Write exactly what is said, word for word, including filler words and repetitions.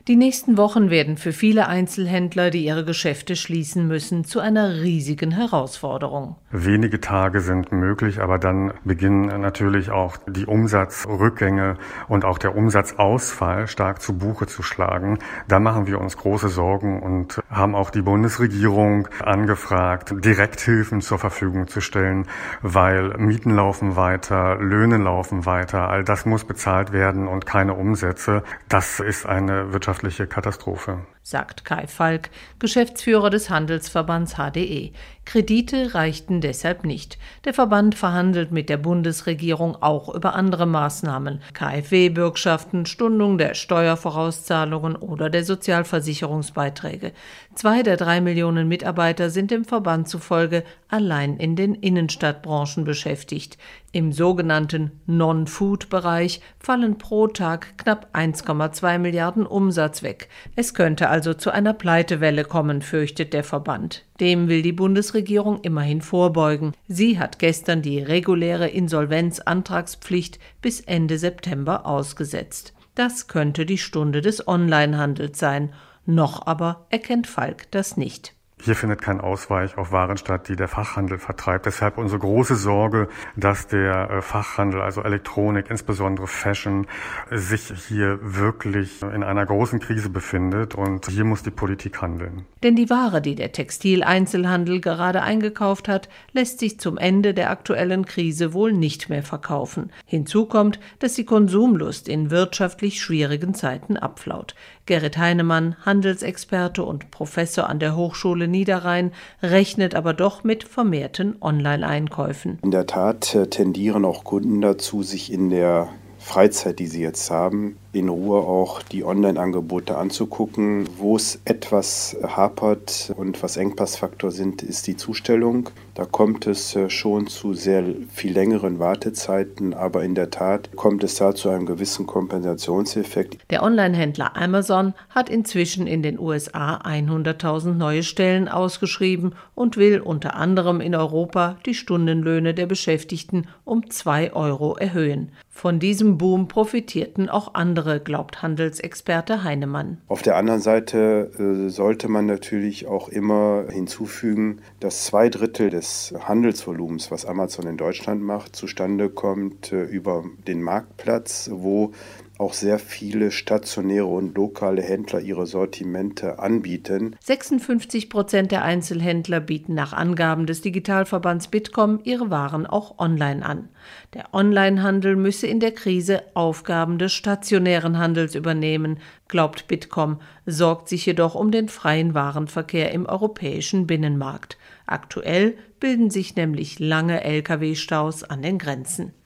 Die nächsten Wochen werden für viele Einzelhändler, die ihre Geschäfte schließen müssen, zu einer riesigen Herausforderung. Wenige Tage sind möglich, aber dann beginnen natürlich auch die Umsatzrückgänge und auch der Umsatzausfall stark zu Buche zu schlagen. Da machen wir uns große Sorgen und haben auch die Bundesregierung angefragt, Direkthilfen zur Verfügung zu stellen, weil Mieten laufen weiter, Löhne laufen weiter, all das muss bezahlt werden und keine Umsätze. Das ist eine wirtschaftliche Katastrophe, sagt Kai Falk, Geschäftsführer des Handelsverbands H D E. Kredite reichten deshalb nicht. Der Verband verhandelt mit der Bundesregierung auch über andere Maßnahmen. KfW-Bürgschaften, Stundung der Steuervorauszahlungen oder der Sozialversicherungsbeiträge. Zwei der drei Millionen Mitarbeiter sind dem Verband zufolge allein in den Innenstadtbranchen beschäftigt. Im sogenannten Non-Food-Bereich fallen pro Tag knapp eins Komma zwei Milliarden Umsatz weg. Es könnte also zu einer Pleitewelle kommen, fürchtet der Verband. Dem will die Bundesregierung immerhin vorbeugen. Sie hat gestern die reguläre Insolvenzantragspflicht bis Ende September ausgesetzt. Das könnte die Stunde des Onlinehandels sein. Noch aber erkennt Falk das nicht. Hier findet kein Ausweich auf Waren statt, die der Fachhandel vertreibt. Deshalb unsere große Sorge, dass der Fachhandel, also Elektronik, insbesondere Fashion, sich hier wirklich in einer großen Krise befindet. Und hier muss die Politik handeln. Denn die Ware, die der Textileinzelhandel gerade eingekauft hat, lässt sich zum Ende der aktuellen Krise wohl nicht mehr verkaufen. Hinzu kommt, dass die Konsumlust in wirtschaftlich schwierigen Zeiten abflaut. Gerrit Heinemann, Handelsexperte und Professor an der Hochschule Niederrhein, rechnet aber doch mit vermehrten Online-Einkäufen. In der Tat tendieren auch Kunden dazu, sich in der Freizeit, die sie jetzt haben, in Ruhe auch die Online-Angebote anzugucken. Wo es etwas hapert und was Engpassfaktor sind, ist die Zustellung. Da kommt es schon zu sehr viel längeren Wartezeiten, aber in der Tat kommt es da zu einem gewissen Kompensationseffekt. Der Online-Händler Amazon hat inzwischen in den U S A hunderttausend neue Stellen ausgeschrieben und will unter anderem in Europa die Stundenlöhne der Beschäftigten um zwei Euro erhöhen. Von diesem Boom profitierten auch andere, glaubt Handelsexperte Heinemann. Auf der anderen Seite äh, sollte man natürlich auch immer hinzufügen, dass zwei Drittel des Handelsvolumens, was Amazon in Deutschland macht, zustande kommt äh, über den Marktplatz, wo auch sehr viele stationäre und lokale Händler ihre Sortimente anbieten. sechsundfünfzig Prozent der Einzelhändler bieten nach Angaben des Digitalverbands Bitkom ihre Waren auch online an. Der Onlinehandel müsse in der Krise Aufgaben des stationären Handels übernehmen, glaubt Bitkom, sorgt sich jedoch um den freien Warenverkehr im europäischen Binnenmarkt. Aktuell bilden sich nämlich lange Lkw-Staus an den Grenzen.